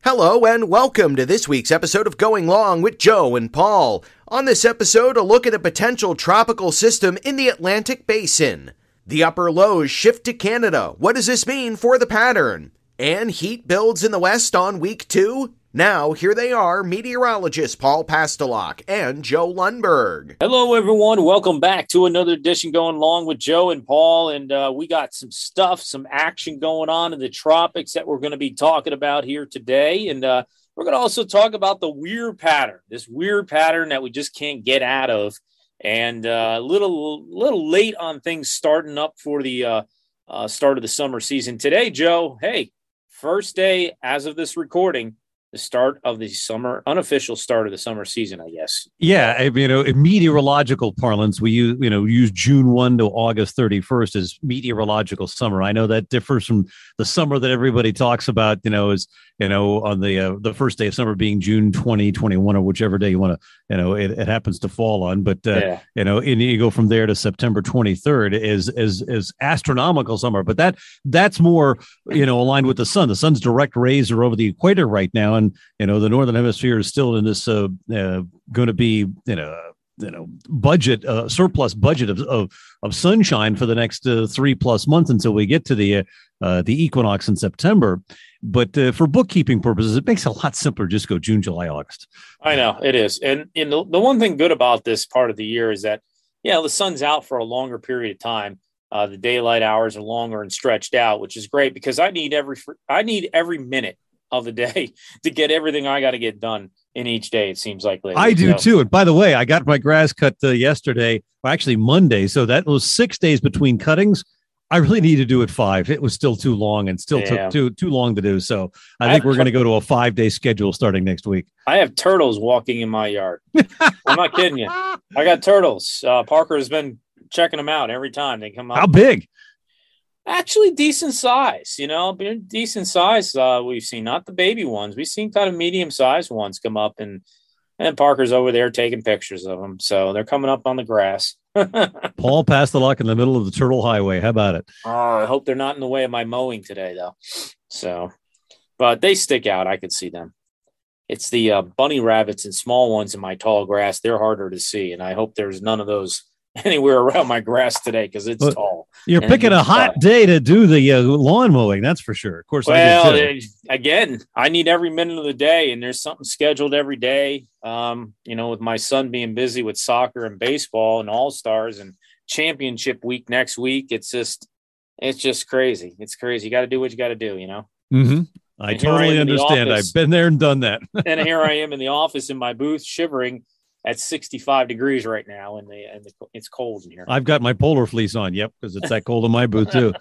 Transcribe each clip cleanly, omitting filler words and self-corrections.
Hello and welcome to this week's episode of Going Long with Joe and Paul. On this episode, a look at a potential tropical system in the Atlantic Basin. The upper lows shift to Canada. What does this mean for the pattern? And heat builds in the west on week 2? Now, here they are, meteorologists Paul Pastelok and Joe Lundberg. Hello, everyone. Welcome back to another edition Going Long with Joe and Paul. And we got some stuff, some action going on in the tropics that we're going to be talking about here today. And we're going to also talk about the weird pattern, this weird pattern that we just can't get out of. And a little late on things starting up for the start of the summer season. Today, Joe, hey, first day as of this recording, the start of the summer, unofficial start of the summer season, I guess. Yeah, in meteorological parlance, we use June 1 to August 31st as meteorological summer. I know that differs from the summer that everybody talks about, is on the first day of summer being June 2021 or whichever day you want to, it happens to fall on. But, and you go from there to September 23rd is astronomical summer. But that's more, aligned with the sun. The sun's direct rays are over the equator right now. And, the Northern Hemisphere is still in this going to be, budget, surplus budget of sunshine for the next 3+ months until we get to the equinox in September. But for bookkeeping purposes, it makes it a lot simpler. Just go June, July, August. I know it is. And the one thing good about this part of the year is that, the sun's out for a longer period of time. The daylight hours are longer and stretched out, which is great because I need every minute of the day to get everything I got to get done in each day. It seems like lately. I do too. And by the way, I got my grass cut yesterday, or actually Monday. So that was 6 days between cuttings. I really need to do it 5. It was still too long and still took too long to do. So I think we're going to go to a 5-day schedule starting next week. I have turtles walking in my yard. I'm not kidding you. I got turtles. Parker has been checking them out every time they come out. How big? Actually, decent size, decent size. We've seen not the baby ones. We've seen kind of medium-sized ones come up, and Parker's over there taking pictures of them. So they're coming up on the grass. Paul Pastelok in the middle of the Turtle Highway. How about it? I hope they're not in the way of my mowing today, though. So, but they stick out. I can see them. It's the bunny rabbits and small ones in my tall grass. They're harder to see, and I hope there's none of those anywhere around my grass today because it's tall. You're picking a hot day to do the lawn mowing, that's for sure. Of course, again, I need every minute of the day, and there's something scheduled every day. With my son being busy with soccer and baseball and all-stars and championship week next week, it's just crazy. It's crazy. You got to do what you got to do, Mm-hmm. I totally understand. I've been there and done that. And here I am in the office in my booth shivering at 65 degrees right now, and it's cold in here. I've got my polar fleece on, because it's that cold in my booth too.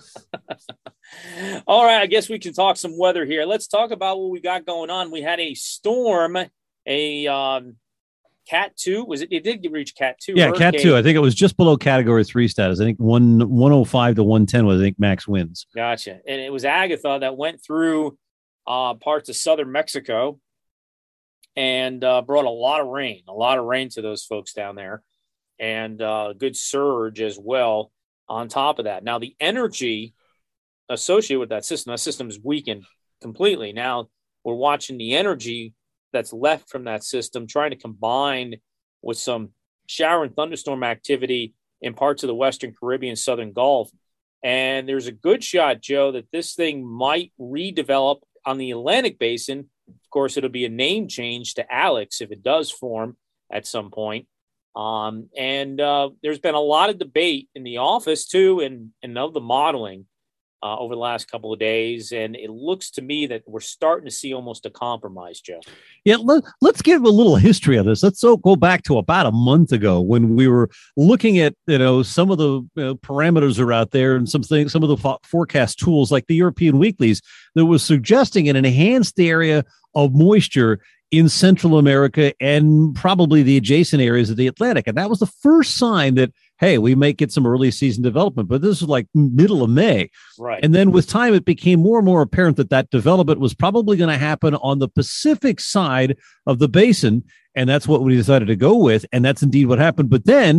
All right, I guess we can talk some weather here. Let's talk about what we got going on. We had a storm, a Cat 2. It did reach Cat 2. Yeah, hurricane. Cat 2. I think it was just below Category 3 status. I think 105 to 110 was, max winds. Gotcha. And it was Agatha that went through parts of southern Mexico and brought a lot of rain to those folks down there, and a good surge as well on top of that. Now, the energy associated with that system is weakened completely. Now, we're watching the energy that's left from that system trying to combine with some shower and thunderstorm activity in parts of the Western Caribbean, Southern Gulf. And there's a good shot, Joe, that this thing might redevelop on the Atlantic Basin. Of course, it'll be a name change to Alex if it does form at some point. And there's been a lot of debate in the office, too, and of the modeling over the last couple of days. And it looks to me that we're starting to see almost a compromise, Joe. Yeah, let's give a little history of this. Let's go back to about a month ago when we were looking at, some of the parameters are out there and some of the forecast tools like the European weeklies that was suggesting an enhanced area of moisture in Central America and probably the adjacent areas of the Atlantic. And that was the first sign that, hey, we may get some early season development, but this was like middle of May. Right. And then with time, it became more and more apparent that development was probably going to happen on the Pacific side of the basin. And that's what we decided to go with. And that's indeed what happened. But then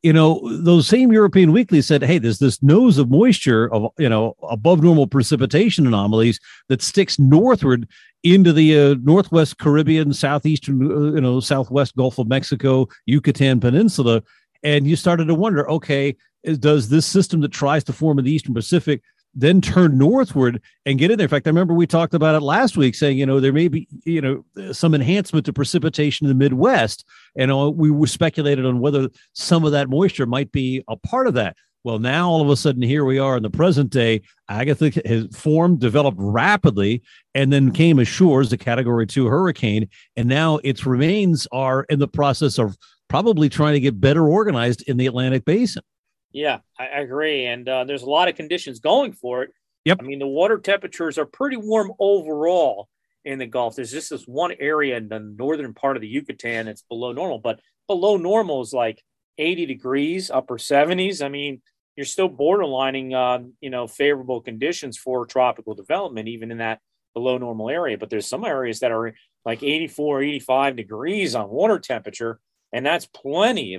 those same European weeklies said, hey, there's this nose of moisture of, above normal precipitation anomalies that sticks northward into the Northwest Caribbean, southeastern, Southwest Gulf of Mexico, Yucatan Peninsula. And you started to wonder, okay, does this system that tries to form in the Eastern Pacific then turn northward and get in there? In fact, I remember we talked about it last week saying, there may be, some enhancement to precipitation in the Midwest. And we were speculated on whether some of that moisture might be a part of that. Well, now all of a sudden, here we are in the present day. Agatha has formed, developed rapidly, and then came ashore as a Category 2 hurricane. And now its remains are in the process of probably trying to get better organized in the Atlantic Basin. Yeah, I agree. And there's a lot of conditions going for it. Yep. I mean, the water temperatures are pretty warm overall in the Gulf. There's just this one area in the northern part of the Yucatan that's below normal, but below normal is like 80 degrees, upper 70s. I mean, you're still borderlining, favorable conditions for tropical development, even in that below normal area. But there's some areas that are like 84, 85 degrees on water temperature, and that's plenty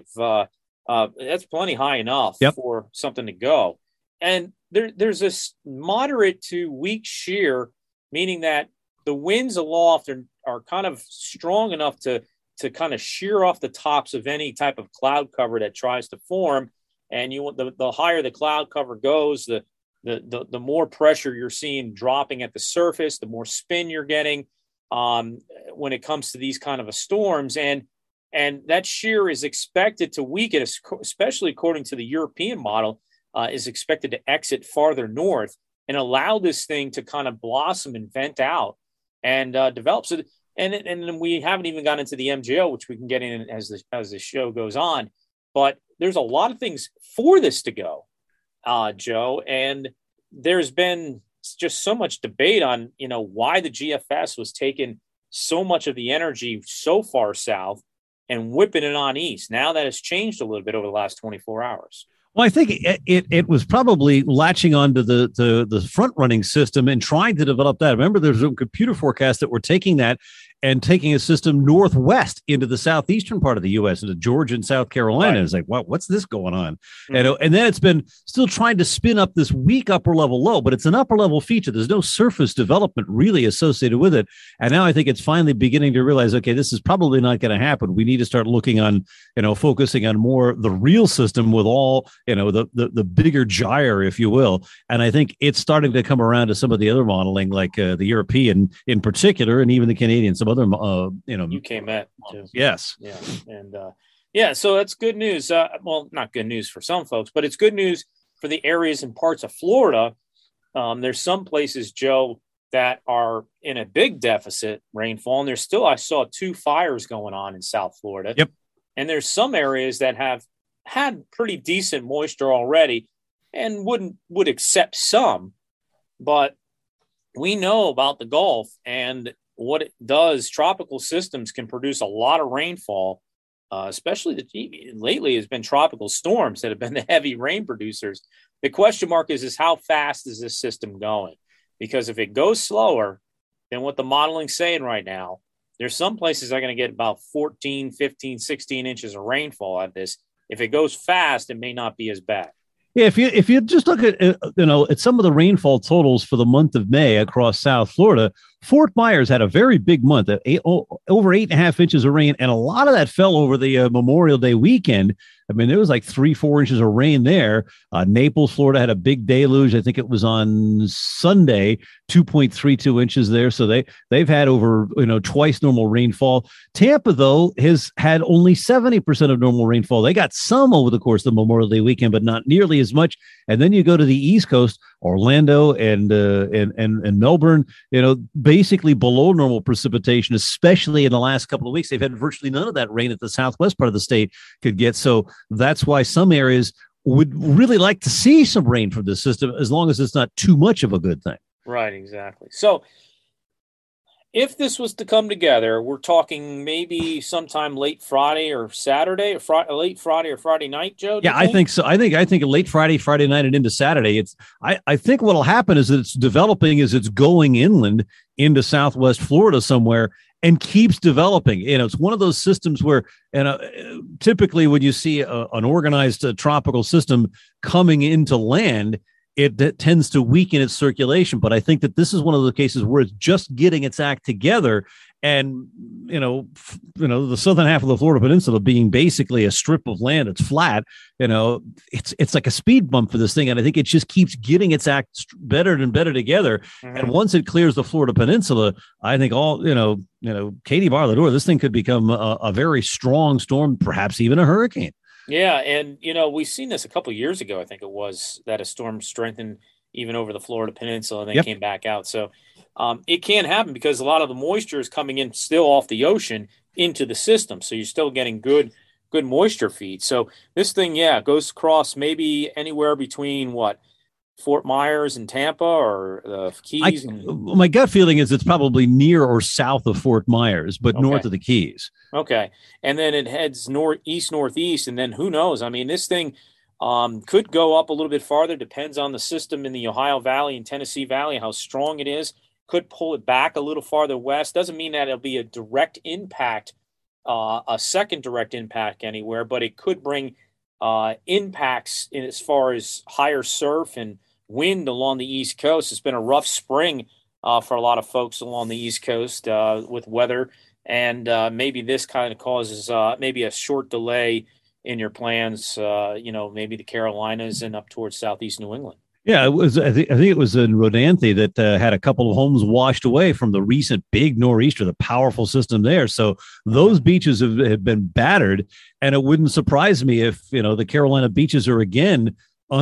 that's plenty high enough for something to go. And there's this moderate to weak shear, meaning that the winds aloft are kind of strong enough to kind of shear off the tops of any type of cloud cover that tries to form. And the higher the cloud cover goes, the more pressure you're seeing dropping at the surface, the more spin you're getting when it comes to these kind of storms. And that shear is expected to weaken, especially according to the European model, is expected to exit farther north and allow this thing to kind of blossom and vent out and develop. So, and we haven't even gotten into the MJO, which we can get in as the show goes on. But there's a lot of things for this to go, Joe. And there's been just so much debate on, why the GFS was taking so much of the energy so far south and whipping it on east. Now that has changed a little bit over the last 24 hours. Well, I think it was probably latching onto the front running system and trying to develop that. Remember, there's a computer forecast that we're taking that and taking a system northwest into the southeastern part of the U.S., into Georgia and South Carolina. Right. It's like, what's this going on? Mm-hmm. And then it's been still trying to spin up this weak upper level low, but it's an upper level feature. There's no surface development really associated with it. And now I think it's finally beginning to realize, okay, this is probably not going to happen. We need to start looking on, focusing on more the real system with all, the bigger gyre, if you will. And I think it's starting to come around to some of the other modeling, like the European in particular, and even the Canadian, some other, UK Met too. Yes. Yeah. And so that's good news. Well, not good news for some folks, but it's good news for the areas and parts of Florida. There's some places, Joe, that are in a big deficit rainfall. And there's still, I saw 2 fires going on in South Florida. Yep. And there's some areas that have had pretty decent moisture already and would accept some, but we know about the Gulf and what it does. Tropical systems can produce a lot of rainfall, especially lately has been tropical storms that have been the heavy rain producers. The question mark is how fast is this system going? Because if it goes slower than what the modeling's saying right now, there's some places that are going to get about 14, 15, 16 inches of rainfall at this. If it goes fast, it may not be as bad. Yeah, if you just look at at some of the rainfall totals for the month of May across South Florida, Fort Myers had a very big month, over 8.5 inches of rain, and a lot of that fell over the Memorial Day weekend. I mean, there was like 3-4 inches of rain there. Naples, Florida had a big deluge. I think it was on Sunday, 2.32 inches there. So they've had over twice normal rainfall. Tampa, though, has had only 70% of normal rainfall. They got some over the course of the Memorial Day weekend, but not nearly as much. And then you go to the East Coast, Orlando and Melbourne, basically below normal precipitation, especially in the last couple of weeks. They've had virtually none of that rain that the southwest part of the state could get. So that's why some areas would really like to see some rain from this system, as long as it's not too much of a good thing. Right, exactly. So if this was to come together, we're talking maybe sometime late Friday or Saturday, or late Friday or Friday night, Joe? Yeah, I think so. I think late Friday night and into Saturday. I think what'll happen is that it's developing as it's going inland into Southwest Florida somewhere. and keeps developing. It's one of those systems where, typically when you see an organized tropical system coming into land, it tends to weaken its circulation. But I think that this is one of the cases where it's just getting its act together. And, the southern half of the Florida Peninsula being basically a strip of land, it's flat, it's like a speed bump for this thing. And I think it just keeps getting its act better and better together. Mm-hmm. And once it clears the Florida Peninsula, I think Katie bar the door, this thing could become a very strong storm, perhaps even a hurricane. Yeah. And, we've seen this a couple of years ago. I think it was that a storm strengthened even over the Florida Peninsula and then came back out. So it can happen because a lot of the moisture is coming in still off the ocean into the system. So you're still getting good moisture feed. So this thing, goes across maybe anywhere between Fort Myers and Tampa or the Keys. My gut feeling is it's probably near or south of Fort Myers, but north of the Keys. Okay. And then it heads northeast. And then who knows? I mean, this thing could go up a little bit farther. Depends on the system in the Ohio Valley and Tennessee Valley, how strong it is. Could pull it back a little farther west. Doesn't mean that it'll be a direct impact, a second direct impact anywhere, but it could bring impacts in as far as higher surf and wind along the East Coast. It's been a rough spring for a lot of folks along the East Coast with weather, and maybe this kind of causes maybe a short delay in your plans, maybe the Carolinas and up towards southeast New England. Yeah, it was. I think it was in Rodanthe that had a couple of homes washed away from the recent big nor'easter, the powerful system there. So those beaches have been battered, and it wouldn't surprise me if the Carolina beaches are again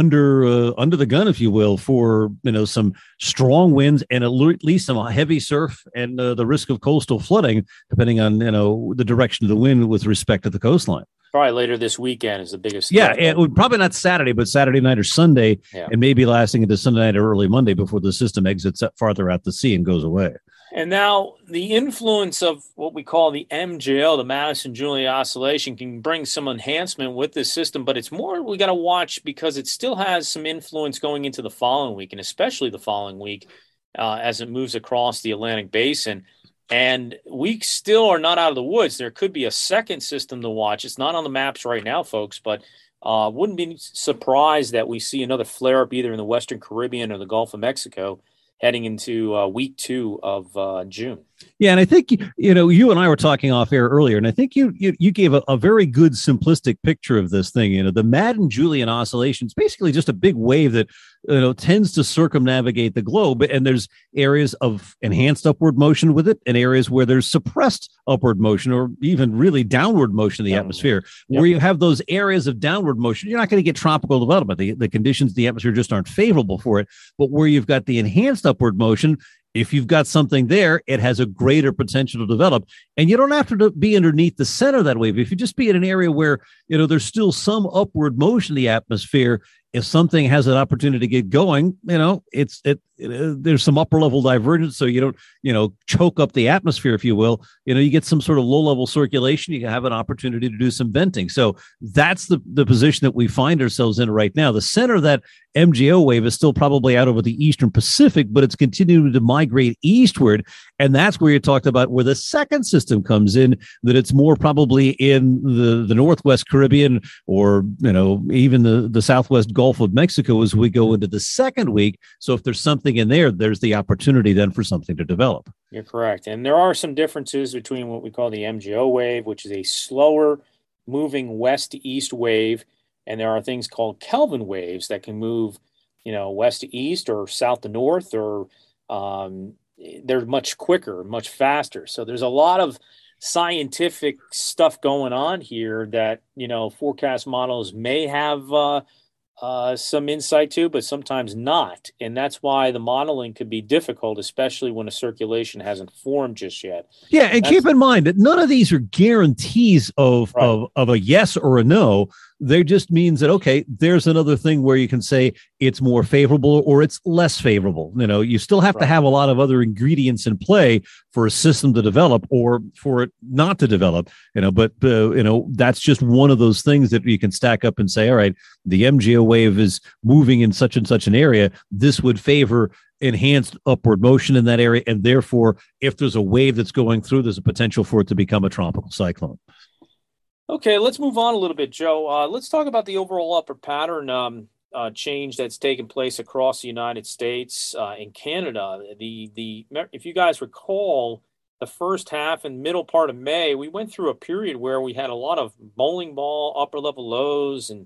under the gun, if you will, for some strong winds and at least some heavy surf and the risk of coastal flooding, depending on the direction of the wind with respect to the coastline. Probably later this weekend is the biggest. Yeah, it would probably not Saturday, but Saturday night or Sunday, and maybe lasting into Sunday night or early Monday before the system exits farther out to sea and goes away. And now the influence of what we call the MJO, the Madison-Juliet Oscillation, can bring some enhancement with this system, but it's more we got to watch because it still has some influence going into the following week, and especially the following week as it moves across the Atlantic Basin. And we still are not out of the woods. There could be a second system to watch. It's not on the maps right now, folks, but wouldn't be surprised that we see another flare-up either in the Western Caribbean or the Gulf of Mexico heading into week 2 of June. Yeah, and I think, you and I were talking off air earlier, and I think you gave a very good simplistic picture of this thing. The Madden-Julian Oscillation is basically just a big wave that tends to circumnavigate the globe, and there's areas of enhanced upward motion with it and areas where there's suppressed upward motion or even really downward motion in the atmosphere. Where you have those areas of downward motion, you're not going to get tropical development. The conditions, the atmosphere just aren't favorable for it. But where you've got the enhanced upward motion, if you've got something there, it has a greater potential to develop. And you don't have to be underneath the center of that wave. If you just be in an area where, there's still some upward motion in the atmosphere, if something has an opportunity to get going, there's some upper level divergence. So you don't, choke up the atmosphere, if you will. You get some sort of low level circulation. You have an opportunity to do some venting. So that's the position that we find ourselves in right now. The center of that MJO wave is still probably out over the Eastern Pacific, but it's continuing to migrate eastward. And that's where you talked about where the second system comes in, that it's more probably in the Northwest Caribbean or, even the Southwest Gulf of Mexico as we go into the second week. So if there's something in there, there's the opportunity then for something to develop. You're correct. And there are some differences between what we call the MJO wave, which is a slower moving west to east wave. And there are things called Kelvin waves that can move, west to east or south to north, or they're much quicker, much faster. So there's a lot of scientific stuff going on here that, forecast models may have some insight to, but sometimes not. And that's why the modeling could be difficult, especially when a circulation hasn't formed just yet. Yeah, and keep in mind that none of these are guarantees of a yes or a no. There just means that, okay, there's another thing where you can say it's more favorable or it's less favorable. You still have to have a lot of other ingredients in play for a system to develop or for it not to develop, but that's just one of those things that you can stack up and say, all right, the MJO wave is moving in such and such an area. This would favor enhanced upward motion in that area. And therefore, if there's a wave that's going through, there's a potential for it to become a tropical cyclone. Okay, let's move on a little bit, Joe. Let's talk about the overall upward pattern change that's taken place across the United States and Canada. If you guys recall, the first half and middle part of May, we went through a period where we had a lot of bowling ball upper level lows and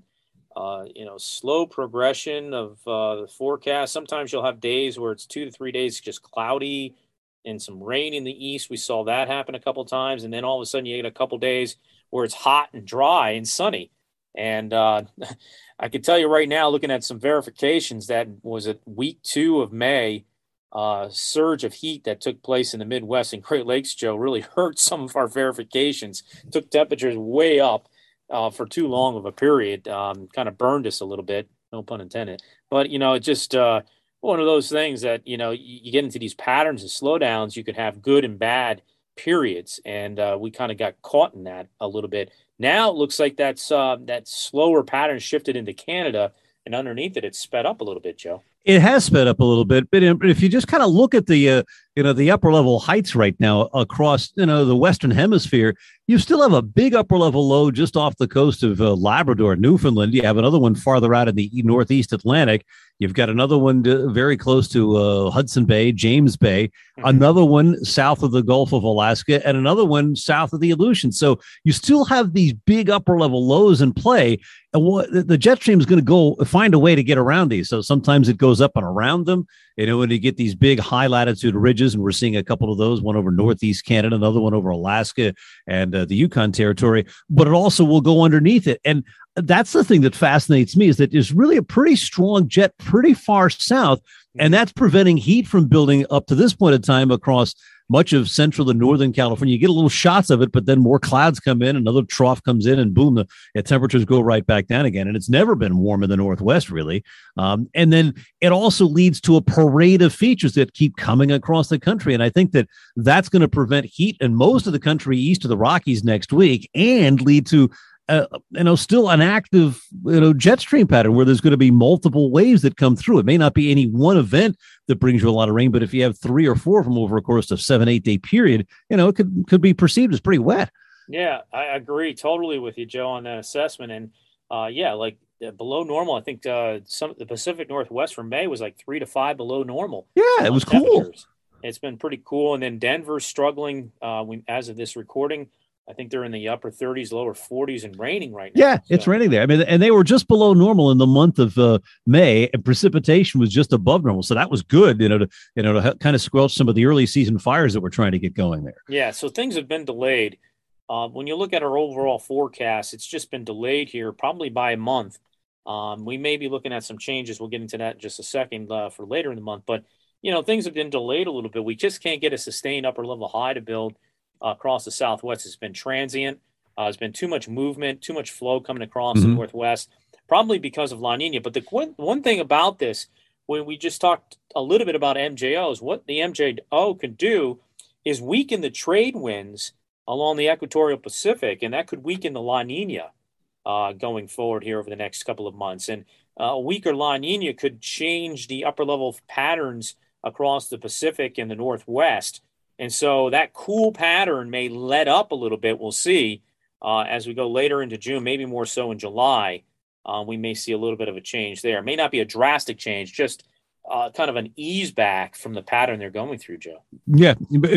slow progression of the forecast. Sometimes you'll have days where it's 2 to 3 days just cloudy and some rain in the east. We saw that happen a couple of times, and then all of a sudden you get a couple days where it's hot and dry and sunny. And I can tell you right now, looking at some verifications, that was at week 2 of May, surge of heat that took place in the Midwest and Great Lakes, Joe, really hurt some of our verifications, took temperatures way up for too long of a period, kind of burned us a little bit, no pun intended. But, it's just one of those things that, you get into these patterns and slowdowns, you could have good and bad periods, and we kind of got caught in that a little bit. Now it looks like that slower pattern shifted into Canada, and underneath it, it's sped up a little bit, Joe. It has sped up a little bit, but if you just kind of look at the the upper level heights right now across the Western Hemisphere, you still have a big upper level low just off the coast of Labrador, Newfoundland. You have another one farther out in the Northeast Atlantic. You've got another one very close to Hudson Bay, James Bay, another one south of the Gulf of Alaska, and another one south of the Aleutian. So you still have these big upper level lows in play. And the jet stream is going to go find a way to get around these. So sometimes it goes up and around them, when you get these big high latitude ridges, and we're seeing a couple of those, one over Northeast Canada, another one over Alaska and the Yukon Territory, but it also will go underneath it. And that's the thing that fascinates me, is that there's really a pretty strong jet pretty far south, and that's preventing heat from building up to this point in time across much of central and northern California. You get a little shots of it, but then more clouds come in, another trough comes in, and boom, the temperatures go right back down again. And it's never been warm in the Northwest, really. And then it also leads to a parade of features that keep coming across the country. And I think that that's going to prevent heat in most of the country east of the Rockies next week, and lead to still an active, jet stream pattern where there's going to be multiple waves that come through. It may not be any one event that brings you a lot of rain, but if you have 3 or 4 from over a course of 7-8 day period, it could be perceived as pretty wet. Yeah, I agree totally with you, Joe, on that assessment. And below normal, I think the Pacific Northwest for May was like 3 to 5 below normal. Yeah, it was cool. It's been pretty cool. And then Denver's struggling as of this recording. I think they're in the upper 30s, lower 40s, and raining right now. Yeah, it's raining there. I mean, and they were just below normal in the month of May, and precipitation was just above normal. So that was good, to kind of squelch some of the early season fires that we're trying to get going there. Yeah, so things have been delayed. When you look at our overall forecast, it's just been delayed here, probably by a month. We may be looking at some changes. We'll get into that in just a second for later in the month. But, things have been delayed a little bit. We just can't get a sustained upper level high to build across the Southwest. It's been transient. There's been too much movement, too much flow coming across the Northwest, probably because of La Nina. But the one thing about this, when we just talked a little bit about MJOs, what the MJO could do is weaken the trade winds along the equatorial Pacific, and that could weaken the La Nina going forward here over the next couple of months. And a weaker La Nina could change the upper level patterns across the Pacific and the Northwest. And so that cool pattern may let up a little bit. We'll see as we go later into June, maybe more so in July. We may see a little bit of a change there. It may not be a drastic change, just kind of an ease back from the pattern they're going through, Joe. Yeah,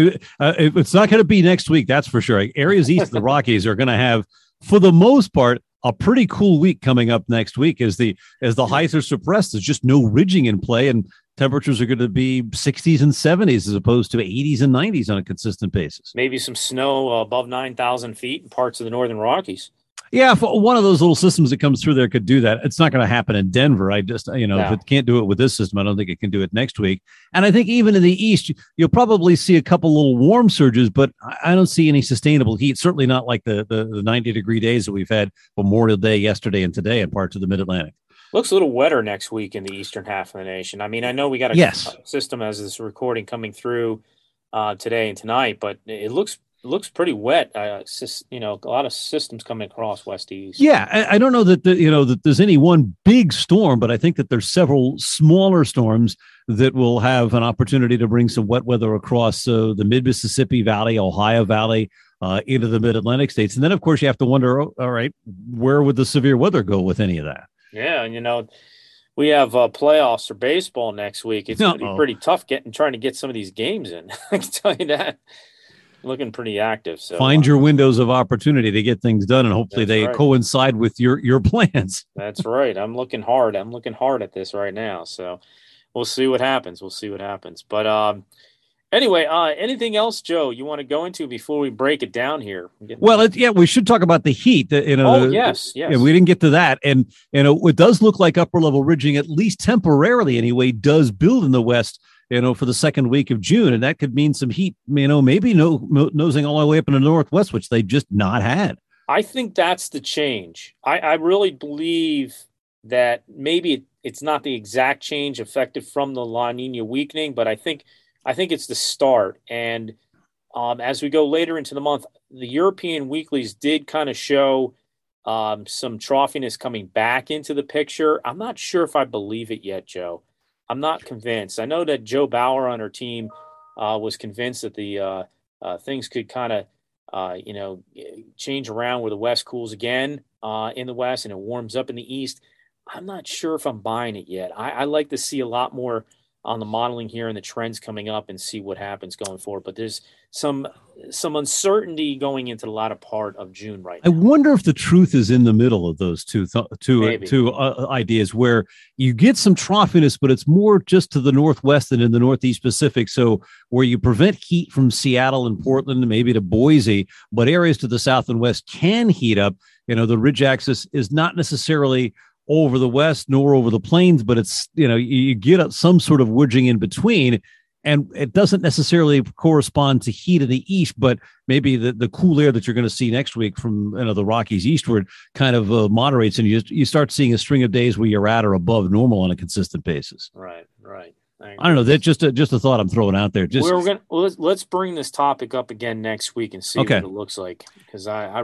it's not going to be next week, that's for sure. Areas east of the Rockies are going to have, for the most part, a pretty cool week coming up next week as the heights are suppressed. There's just no ridging in play, and temperatures are going to be 60s and 70s as opposed to 80s and 90s on a consistent basis. Maybe some snow above 9,000 feet in parts of the northern Rockies. Yeah, if one of those little systems that comes through there could do that, it's not going to happen in Denver. I just, No. if it can't do it with this system, I don't think it can do it next week. And I think even in the East, you'll probably see a couple little warm surges, but I don't see any sustainable heat. Certainly not like the 90-degree days that we've had Memorial Day yesterday and today in parts of the Mid-Atlantic. Looks a little wetter next week in the eastern half of the nation. I mean, I know we got a system as this recording coming through today and tonight, but it looks pretty wet. A lot of systems coming across west to east. Yeah, I don't know that that there's any one big storm, but I think that there's several smaller storms that will have an opportunity to bring some wet weather across the mid-Mississippi Valley, Ohio Valley, into the mid-Atlantic states. And then, of course, you have to wonder, all right, where would the severe weather go with any of that? Yeah, and we have playoffs for baseball next week. It's going to be pretty tough trying to get some of these games in. I can tell you that. Looking pretty active. So find your windows of opportunity to get things done, and hopefully they coincide with your plans. That's right. I'm looking hard at this right now. So we'll see what happens. But anyway, anything else, Joe, you want to go into before we break it down here? Well, we should talk about the heat. Yes. Yeah, we didn't get to that, and it does look like upper level ridging, at least temporarily anyway, does build in the west. For the second week of June, and that could mean some heat. Maybe nosing all the way up in the northwest, which they just not had. I think that's the change. I really believe that maybe it's not the exact change effective from the La Nina weakening, but I think it's the start. And as we go later into the month, the European weeklies did kind of show some troughiness coming back into the picture. I'm not sure if I believe it yet, Joe. I'm not convinced. I know that Joe Bauer on her team was convinced that the things could kind of, change around where the West cools again in the West and it warms up in the East. I'm not sure if I'm buying it yet. I like to see a lot more on the modeling here and the trends coming up and see what happens going forward. But there's some uncertainty going into the latter part of June right now. I wonder if the truth is in the middle of those two ideas, where you get some troughiness, but it's more just to the northwest than in the northeast Pacific. So where you prevent heat from Seattle and Portland, maybe to Boise, but areas to the south and west can heat up. The ridge axis is not necessarily over the west nor over the plains, but it's, you get some sort of wedging in between, and it doesn't necessarily correspond to heat in the east, but maybe the cool air that you're going to see next week from the Rockies eastward kind of moderates, and you start seeing a string of days where you're at or above normal on a consistent basis. Right. I don't know. That's just a thought I'm throwing out there. Let's bring this topic up again next week and see what it looks like, because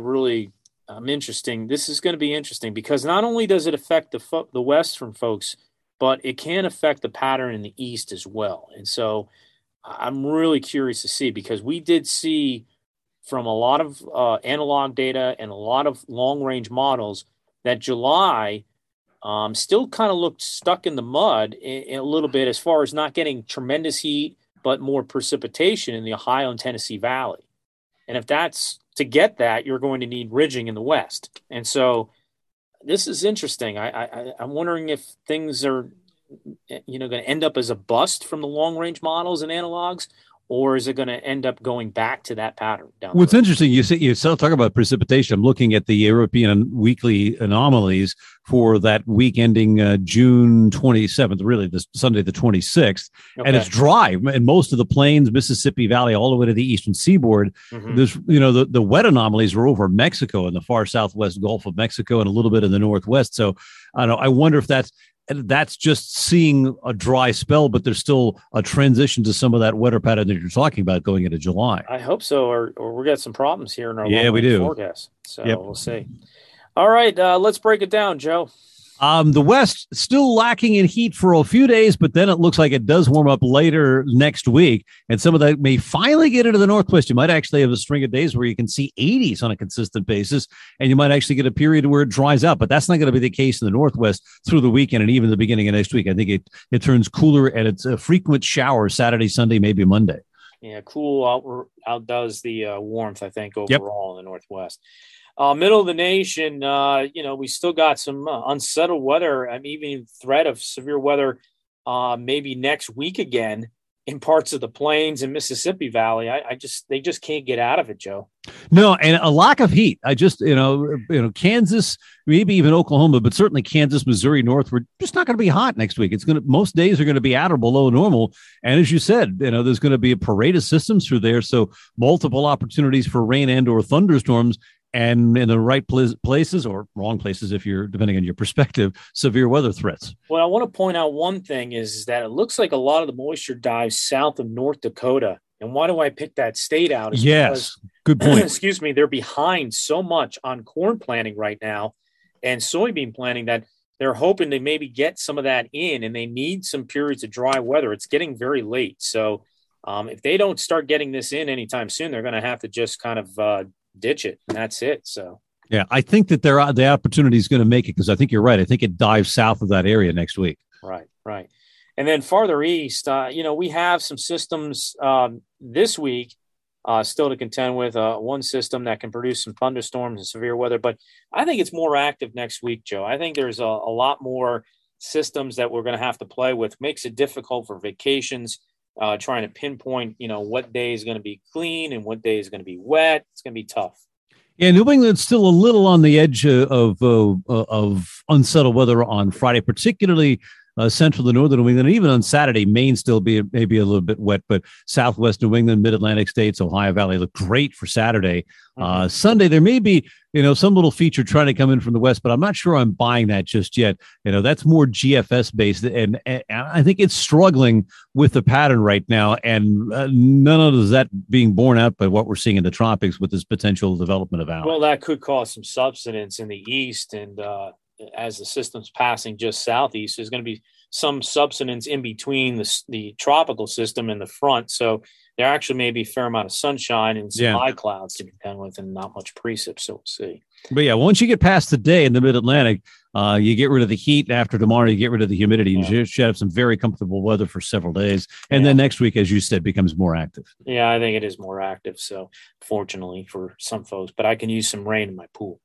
I'm interesting. This is going to be interesting because not only does it affect the Western folks, but it can affect the pattern in the East as well. And so I'm really curious to see, because we did see from a lot of analog data and a lot of long-range models that July still kind of looked stuck in the mud in a little bit as far as not getting tremendous heat, but more precipitation in the Ohio and Tennessee Valley. And if that's to get that, you're going to need ridging in the West. And so this is interesting. I'm wondering if things are, going to end up as a bust from the long range models and analogs, or is it going to end up going back to that pattern down What's interesting, you still talk about precipitation. I'm looking at the European weekly anomalies for that week ending June 27th, really this Sunday, the 26th. Okay. And it's dry in most of the plains, Mississippi Valley, all the way to the eastern seaboard. Mm-hmm. There's, the wet anomalies are over Mexico in the far southwest Gulf of Mexico and a little bit in the northwest. So I wonder if that's just seeing a dry spell, but there's still a transition to some of that wetter pattern that you're talking about going into July. I hope so, or we got some problems here in our we do forecast. So We'll see. All right, let's break it down, Joe. The West still lacking in heat for a few days, but then it looks like it does warm up later next week. And some of that may finally get into the Northwest. You might actually have a string of days where you can see 80s on a consistent basis, and you might actually get a period where it dries out. But that's not going to be the case in the Northwest through the weekend and even the beginning of next week. I think it turns cooler, and it's a frequent shower Saturday, Sunday, maybe Monday. Yeah, cool outdoes the warmth, I think, overall in the Northwest. Middle of the nation, we still got some unsettled weather. I mean, even threat of severe weather maybe next week again in parts of the plains and Mississippi Valley. They just can't get out of it, Joe. No, and a lack of heat. I just, Kansas, maybe even Oklahoma, but certainly Kansas, Missouri, north, we're just not going to be hot next week. Most days are going to be at or below normal. And as you said, there's going to be a parade of systems through there. So multiple opportunities for rain and or thunderstorms, and in the right places or wrong places, if you're depending on your perspective, severe weather threats. Well, I want to point out one thing is that it looks like a lot of the moisture dives south of North Dakota. And why do I pick that state out? Yes, good point. Excuse me. They're behind so much on corn planting right now and soybean planting that they're hoping to maybe get some of that in, and they need some periods of dry weather. It's getting very late. So if they don't start getting this in anytime soon, they're going to have to just kind of ditch it, and that's it. So yeah, I think that the opportunity is going to make it, because I think you're right. I think it dives south of that area next week. Right. And then farther east, we have some systems this week still to contend with. One system that can produce some thunderstorms and severe weather, but I think it's more active next week, Joe. I think there's a lot more systems that we're going to have to play with. Makes it difficult for vacations. Trying to pinpoint, what day is going to be clean and what day is going to be wet. It's going to be tough. Yeah, New England's still a little on the edge of unsettled weather on Friday, particularly central to northern New England. And even on Saturday, Maine still be maybe a little bit wet, but southwest New England, mid-Atlantic states, Ohio Valley look great for Saturday. Sunday, there may be, some little feature trying to come in from the west, but I'm not sure I'm buying that just yet. That's more GFS based, and I think it's struggling with the pattern right now, and none of that being borne out by what we're seeing in the tropics with this potential development of Allen. Well, that could cause some subsidence in the east, and as the system's passing just southeast, there's going to be some subsidence in between the tropical system and the front. So there actually may be a fair amount of sunshine and some high clouds to contend with, and not much precip. So we'll see. But yeah, once you get past the day in the mid-Atlantic, you get rid of the heat. After tomorrow, you get rid of the humidity. And you should have some very comfortable weather for several days. And then next week, as you said, becomes more active. Yeah, I think it is more active. So fortunately for some folks, but I can use some rain in my pool.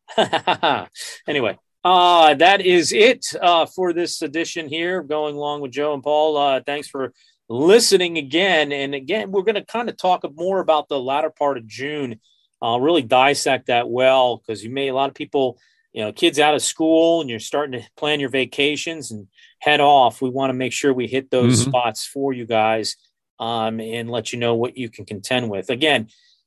Anyway. That is it for this edition here, Going Long with Joe and Paul. Thanks for listening again. And again, we're going to kind of talk more about the latter part of June, really dissect that well, because a lot of people, kids out of school and you're starting to plan your vacations and head off. We want to make sure we hit those spots for you guys and let you know what you can contend with. Again,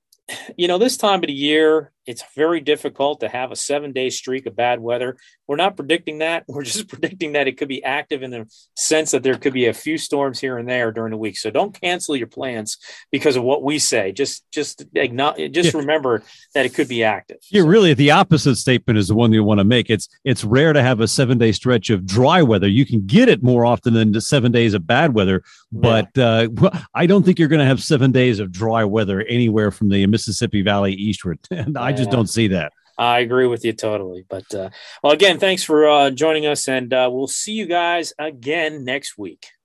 this time of the year, it's very difficult to have a 7-day streak of bad weather. We're not predicting that. We're just predicting that it could be active in the sense that there could be a few storms here and there during the week. So don't cancel your plans because of what we say. Just remember that it could be active. Yeah, really, the opposite statement is the one you want to make. It's rare to have a 7-day stretch of dry weather. You can get it more often than the 7 days of bad weather, but I don't think you're going to have 7 days of dry weather anywhere from the Mississippi Valley eastward. And I just don't see that. I agree with you totally. But, again, thanks for joining us, and we'll see you guys again next week.